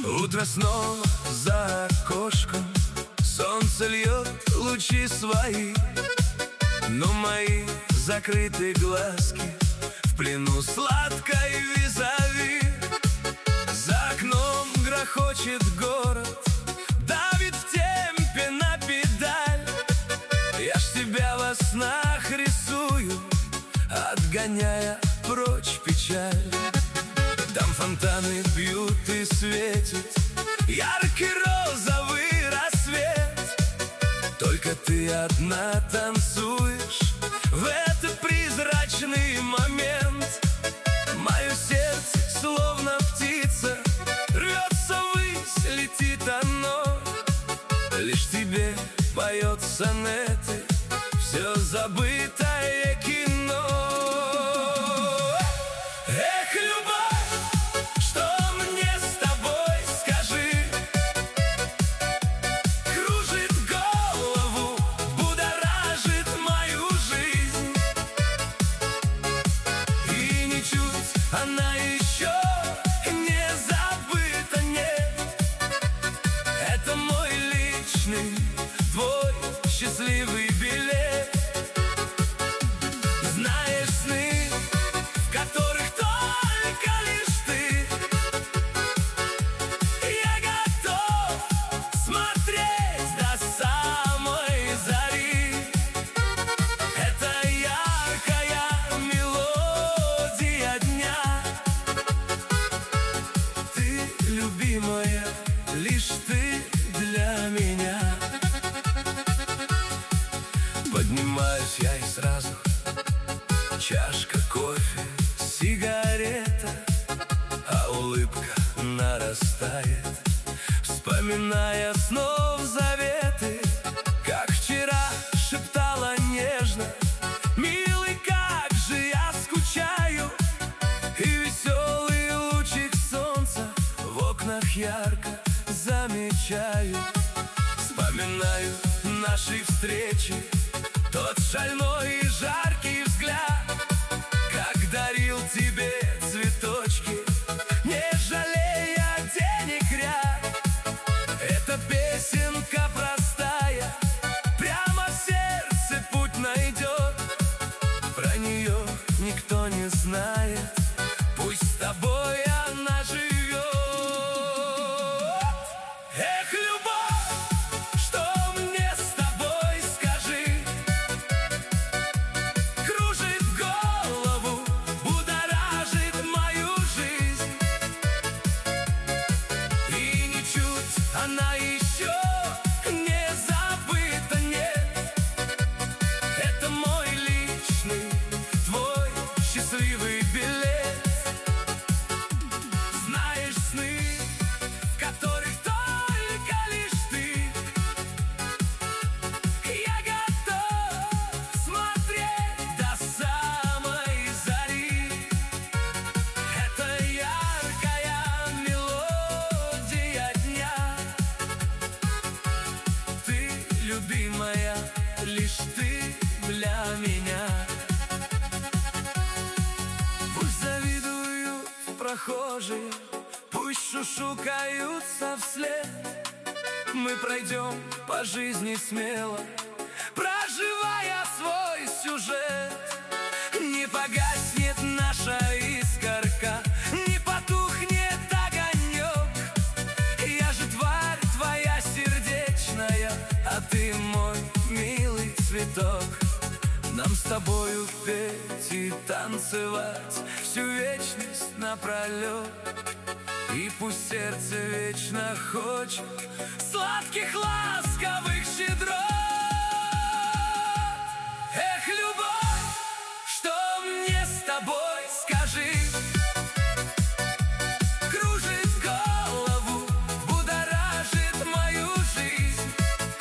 Утро снова за окошком, солнце льет лучи свои, но мои закрытые глазки в плену сладкой визави. За окном грохочет город, давит в темпе на педаль. Я ж тебя во снах рисую, отгоняя прочь печаль. Там фонтаны бьют и светит яркий розовый рассвет. Только ты одна танцуешь в этот призрачный момент. Мое сердце, словно птица, рвется ввысь, летит оно. Лишь тебе поет сонеты все забытое кино. Эх, любовь, что мне с тобой, скажи? Кружит голову, будоражит мою жизнь. И ничуть она еще не забыта, нет. Это мой личный, твой счастливый билет. Знаешь, сны, в которых только лишь ты, я готов смотреть до самой зари. Это яркая мелодия дня. Ты, любимая, лишь ты для меня. Поднимаюсь я и сразу чашка кофе, сигарета, а улыбка нарастает, вспоминая снов заветы. Как вчера шептала нежно: милый, как же я скучаю. И веселый лучик солнца в окнах ярко замечаю. Вспоминаю наши встречи, тот шальной и жаркий взгляд, как дарил тебе цветочки, не жалея денег ряд. Эта песенка простая, прямо в сердце путь найдет. Про нее никто не знает, пусть с тобой она живет. Эх, любовь, что мне с тобой, скажи? Кружит голову, будоражит мою жизнь. И ничуть она еще не забыта, нет. Это мой личный, твой счастливый билет. Знаешь, сны, в которых только лишь ты, я готов смотреть до самой зари. Это яркая мелодия дня. Ты, любимая, лишь ты для меня. Пусть завидуют прохожие, пусть шушукаются вслед. Мы пройдем по жизни смело, проживая свой сюжет. Не погаснет наша искорка, не потухнет огонек. Я же тварь твоя сердечная, а ты мой милый цветок. Нам с тобою петь и танцевать всю вечность напролет. И пусть сердце вечно хочет сладких, ласковых щедрот. Эх, любовь, что мне с тобой, скажи? Кружит голову, будоражит мою жизнь.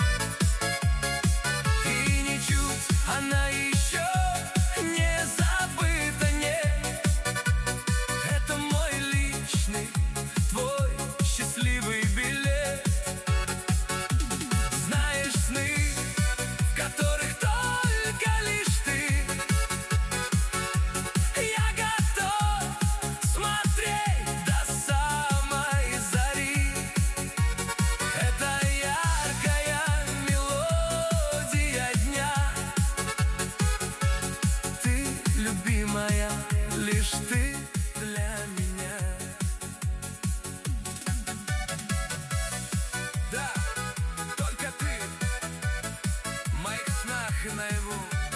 И ничуть она еще не забыта, нет. Это мой личный, твой счастливый билет. Знаешь, моя, лишь ты для меня. Да, только ты в моих снах и наяву.